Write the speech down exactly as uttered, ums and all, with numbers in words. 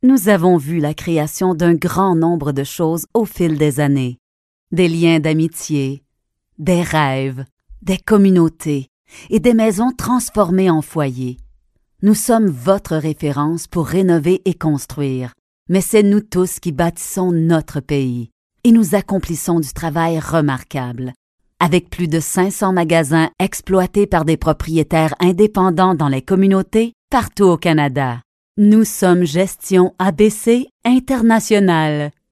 Nous avons vu la création d'un grand nombre de choses au fil des années. Des liens d'amitié, des rêves, des communautés et des maisons transformées en foyers. Nous sommes votre référence pour rénover et construire, mais c'est nous tous qui bâtissons notre pays et nous accomplissons du travail remarquable. Avec plus de cinq cents magasins exploités par des propriétaires indépendants dans les communautés partout au Canada. Nous sommes Gestion A B C Internationale.